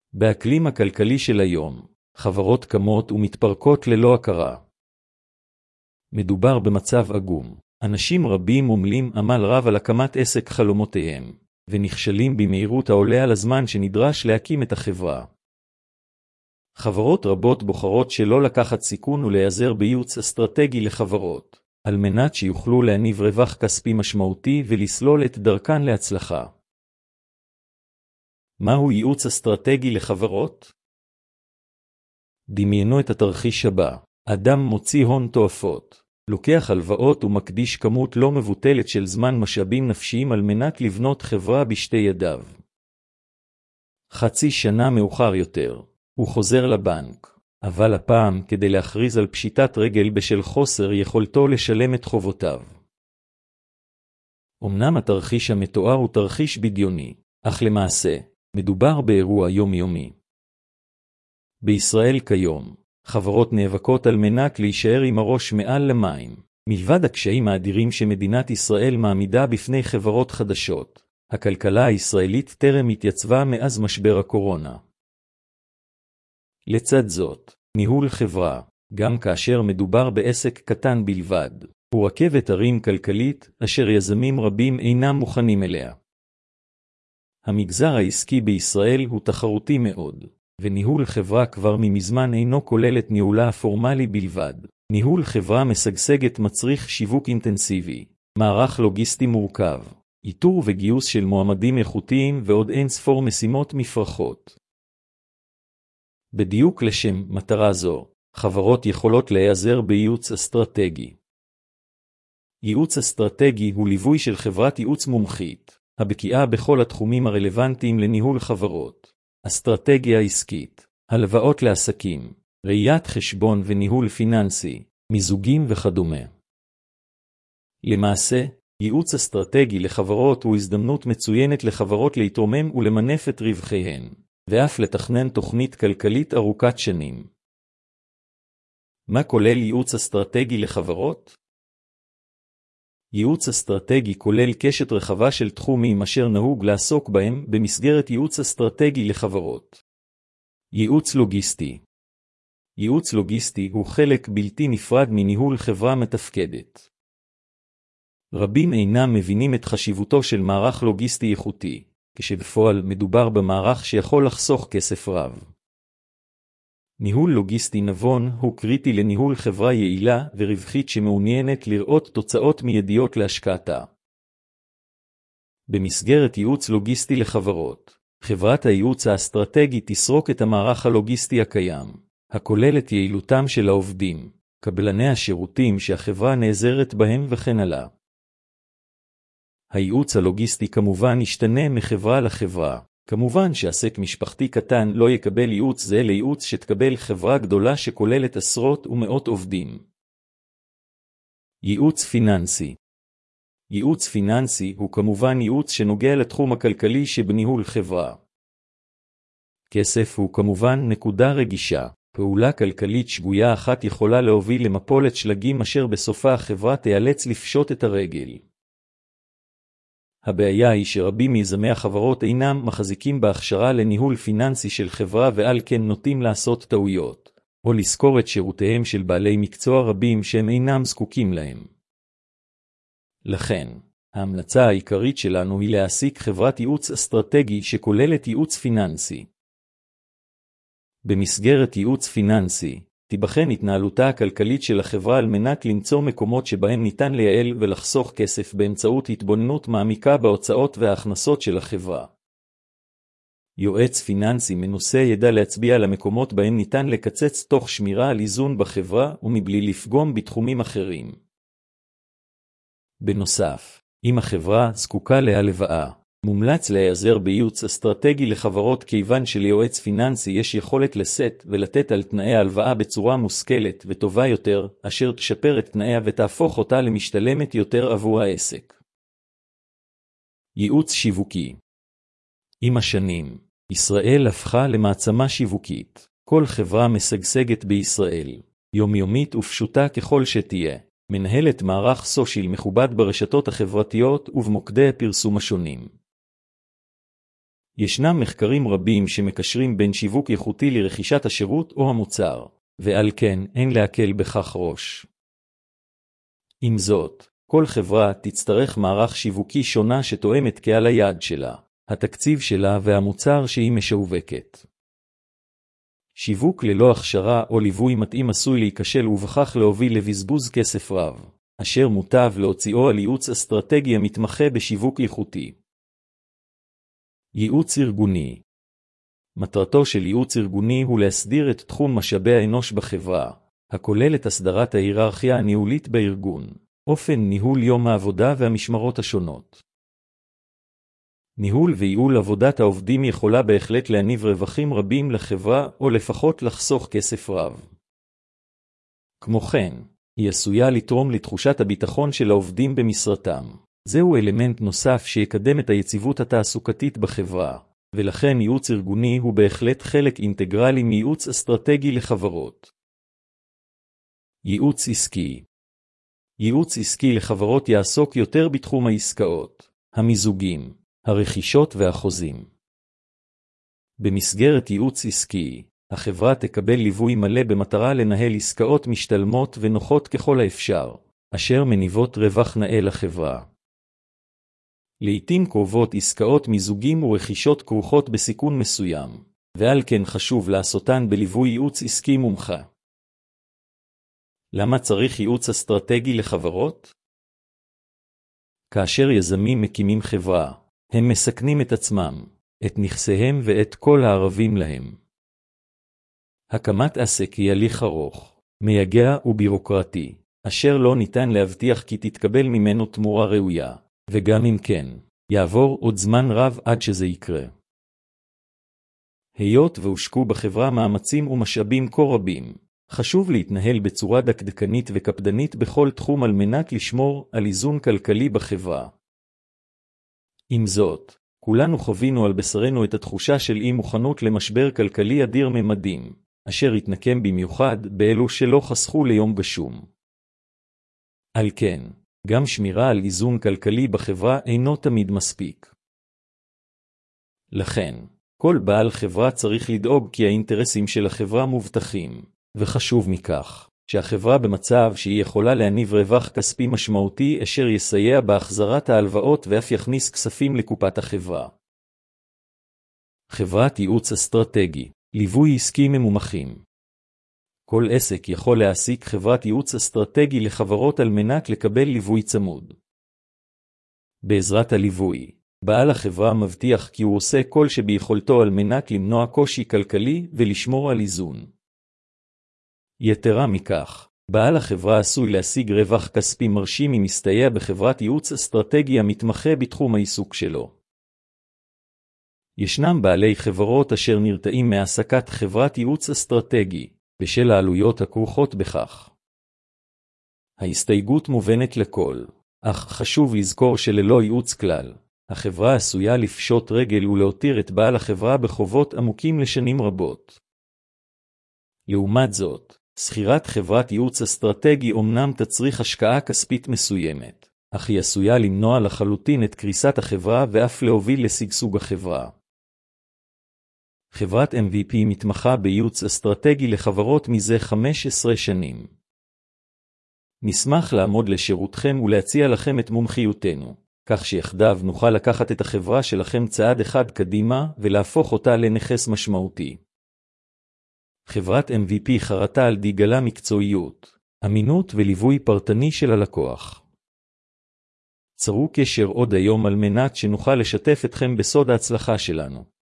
באקלים הכלכלי של היום, חברות קמות ומתפרקות ללא הכרה. מדובר במצב עגום. אנשים רבים עמלים עמל רב על הקמת עסק חלומותיהם, ונכשלים במהירות העולה על הזמן שנדרש להקים את החברה. חברות רבות בוחרות שלא לקחת סיכון ולהיעזר בייעוץ אסטרטגי לחברות, על מנת שיוכלו להניב רווח כספי משמעותי ולסלול את דרכן להצלחה. מהו ייעוץ אסטרטגי לחברות? דמיינו את התרחיש הבא. אדם מוציא הון תועפות, לוקח הלוואות ומקדיש כמות לא מבוטלת של זמן משאבים נפשיים על מנת לבנות חברה בשתי ידיו. חצי שנה מאוחר יותר, הוא חוזר לבנק, אבל הפעם כדי להכריז על פשיטת רגל בשל חוסר יכולתו לשלם את חובותיו. אמנם התרחיש המתואר הוא תרחיש בדיוני, אך למעשה, מדובר באירוע יומיומי. בישראל כיום, חברות נאבקות על מנת להישאר עם הראש מעל למים. מלבד הקשיים האדירים שמדינת ישראל מעמידה בפני חברות חדשות, הכלכלה הישראלית טרם התייצבה מאז משבר הקורונה. לצד זאת, ניהול חברה, גם כאשר מדובר בעסק קטן בלבד, הוא רכבת הרים כלכלית אשר יזמים רבים אינם מוכנים אליה. המגזר העסקי בישראל הוא תחרותי מאוד, וניהול חברה כבר ממזמן אינו כולל את ניהולה הפורמלי בלבד. ניהול חברה משגשגת מצריך שיווק אינטנסיבי, מערך לוגיסטי מורכב, איתור וגיוס של מועמדים איכותיים ועוד אין ספור משימות מפרכות. בדיוק לשם מטרה זו, חברות יכולות להיעזר בייעוץ אסטרטגי. ייעוץ אסטרטגי הוא ליווי של חברת ייעוץ מומחית, הבקיאה בכל התחומים הרלוונטיים לניהול חברות, אסטרטגיה עסקית, הלוואות לעסקים, ראיית חשבון וניהול פיננסי, מיזוגים וכדומה. למעשה, ייעוץ אסטרטגי לחברות הוא הזדמנות מצוינת לחברות להתרומם ולמנף את רווחיהן, ואף לתכנן תוכנית כלכלית ארוכת שנים. מה כולל ייעוץ אסטרטגי לחברות? ייעוץ אסטרטגי כולל קשת רחבה של תחומים אשר נהוג לעסוק בהם במסגרת ייעוץ אסטרטגי לחברות. ייעוץ לוגיסטי. ייעוץ לוגיסטי הוא חלק בלתי נפרד מניהול חברה מתפקדת. רבים אינם מבינים את חשיבותו של מערך לוגיסטי איכותי, כשבפועל מדובר במערך שיכול לחסוך כסף רב. ניהול לוגיסטי נבון הוא קריטי לניהול חברה יעילה ורווחית שמעוניינת לראות תוצאות מיידיות להשקעתה. במסגרת ייעוץ לוגיסטי לחברות, חברת הייעוץ האסטרטגי תסרוק את המערך הלוגיסטי הקיים, הכולל את יעילותם של העובדים, קבלני השירותים שהחברה נעזרת בהם וכן הלאה. הייעוץ הלוגיסטי כמובן ישתנה מחברה לחברה. כמובן שעסק משפחתי קטן לא יקבל ייעוץ זה לייעוץ שתקבל חברה גדולה שכוללת עשרות ומאות עובדים. ייעוץ פיננסי. ייעוץ פיננסי הוא כמובן ייעוץ שנוגע לתחום הכלכלי שבניהול חברה. כסף הוא כמובן נקודה רגישה. פעולה כלכלית שגויה אחת יכולה להוביל למפולת שלגים אשר בסופה החברה תיאלץ לפשוט את הרגל. הבעיה היא שרבים מיזמי החברות אינם מחזיקים בהכשרה לניהול פיננסי של חברה ועל כן נוטים לעשות טעויות, או לזכור את שירותיהם של בעלי מקצוע רבים שהם אינם זקוקים להם. לכן, ההמלצה העיקרית שלנו היא להעסיק חברת ייעוץ אסטרטגי שכוללת ייעוץ פיננסי. במסגרת ייעוץ פיננסי, תיבחן התנהלותה הכלכלית של החברה על מנת למצוא מקומות שבהם ניתן לייעל ולחסוך כסף באמצעות התבוננות מעמיקה בהוצאות וההכנסות של החברה. יועץ פיננסי מנוסה ידע להצביע על המקומות בהם ניתן לקצץ תוך שמירה על איזון בחברה ומבלי לפגום בתחומים אחרים. בנוסף, אם החברה זקוקה להלוואה, מומלץ להיעזר בייעוץ אסטרטגי לחברות כיוון שליועץ פיננסי יש יכולת לשאת ולתת על תנאי ההלוואה בצורה מושכלת וטובה יותר, אשר תשפר את תנאיה ותהפוך אותה למשתלמת יותר עבור העסק. ייעוץ שיווקי. עם השנים, ישראל הפכה למעצמה שיווקית. כל חברה משגשגת בישראל, יומיומית ופשוטה ככל שתהיה, מנהלת מערך סושיאל מכובד ברשתות החברתיות ובמוקדי הפרסום השונים. ישנם מחקרים רבים שמקשרים בין שיווק איכותי לרכישת השירות או המוצר, ועל כן אין להקל בכך ראש. עם זאת, כל חברה תצטרך מערך שיווקי שונה שתואם את קהל היעד שלה, התקציב שלה והמוצר שהיא משווקת. שיווק ללא הכשרה או ליווי מתאים עשוי להיכשל ובכך להוביל לבזבוז כסף רב, אשר מוטב להוציאו על ייעוץ אסטרטגי המתמחה בשיווק איכותי. ייעוץ ארגוני. מטרתו של ייעוץ ארגוני הוא להסדיר את תחום משאבי האנוש בחברה, הכולל את הסדרת ההיררכיה הניהולית בארגון, אופן ניהול יום העבודה והמשמרות השונות. ניהול וייעול עבודת העובדים יכולה בהחלט להניב רווחים רבים לחברה או לפחות לחסוך כסף רב. כמו כן, היא עשויה לתרום לתחושת הביטחון של העובדים במשרתם. זהו אלמנט נוסף שיקדם את היציבות התעסוקתית בחברה, ולכן ייעוץ ארגוני הוא בהחלט חלק אינטגרלי מייעוץ אסטרטגי לחברות. ייעוץ עסקי. ייעוץ עסקי לחברות יעסוק יותר בתחום העסקאות, המיזוגים, הרכישות והחוזים. במסגרת ייעוץ עסקי, החברה תקבל ליווי מלא במטרה לנהל עסקאות משתלמות ונוחות ככל האפשר, אשר מניבות רווח נאה לחברה. לעתים קרובות עסקאות מיזוגים ורכישות כרוכות בסיכון מסוים, ועל כן חשוב לעשותן בליווי ייעוץ עסקי מומחה. למה צריך ייעוץ אסטרטגי לחברות? כאשר יזמים מקימים חברה, הם מסכנים את עצמם, את נכסיהם ואת כל הערבים להם. הקמת עסק היא הליך ארוך, מייגע ובירוקרטי, אשר לא ניתן להבטיח כי תתקבל ממנו תמורה ראויה, וגם אם כן, יעבור עוד זמן רב עד שזה יקרה. היות והושקעו בחברה מאמצים ומשאבים כה רבים, חשוב להתנהל בצורה דקדקנית וקפדנית בכל תחום על מנת לשמור על איזון כלכלי בחברה. עם זאת, כולנו חווינו על בשרנו את התחושה של אי מוכנות למשבר כלכלי אדיר ממדים, אשר התנקם במיוחד באלו שלא חסכו ליום גשום. על כן, גם שמירה על איזון כלכלי בחברה אינו תמיד מספיק. לכן, כל בעל חברה צריך לדאוג כי האינטרסים של החברה מובטחים, וחשוב מכך, שהחברה במצב שהיא יכולה להניב רווח כספי משמעותי אשר יסייע בהחזרת ההלוואות ואף יכניס כספים לקופת החברה. חברת ייעוץ אסטרטגי, ליווי עסקי ממומחים. כל עסק יכול להעסיק חברת ייעוץ אסטרטגי לחברות על מנת לקבל ליווי צמוד. בעזרת הליווי, בעל החברה מבטיח כי הוא עושה כל שביכולתו על מנת למנוע קושי כלכלי ולשמור על איזון. יתרה מכך, בעל החברה עשוי להשיג רווח כספי מרשים אם מסתייע בחברת ייעוץ אסטרטגי המתמחה בתחום העיסוק שלו. ישנם בעלי חברות אשר נרתעים מהעסקת חברת ייעוץ אסטרטגי, בשל העלויות הכרוכות בכך. ההסתייגות מובנת לכל, אך חשוב לזכור שללא ייעוץ כלל, החברה עשויה לפשוט רגל ולהותיר את בעל החברה בחובות עמוקים לשנים רבות. לעומת זאת, שכירת חברת ייעוץ אסטרטגי אומנם תצריך השקעה כספית מסוימת, אך היא עשויה למנוע לחלוטין את קריסת החברה ואף להוביל לשגשוג החברה. חברת MVP מתמחה בייעוץ אסטרטגי לחברות מזה 15 שנים. נשמח לעמוד לשירותכם ולהציע לכם את מומחיותנו, כך שיחדיו נוכל לקחת את החברה שלכם צעד אחד קדימה ולהפוך אותה לנכס משמעותי. חברת MVP חרתה על דגלה מקצועיות, אמינות וליווי פרטני של הלקוח. צרו קשר עוד היום על מנת שנוכל לשתף אתכם בסוד ההצלחה שלנו.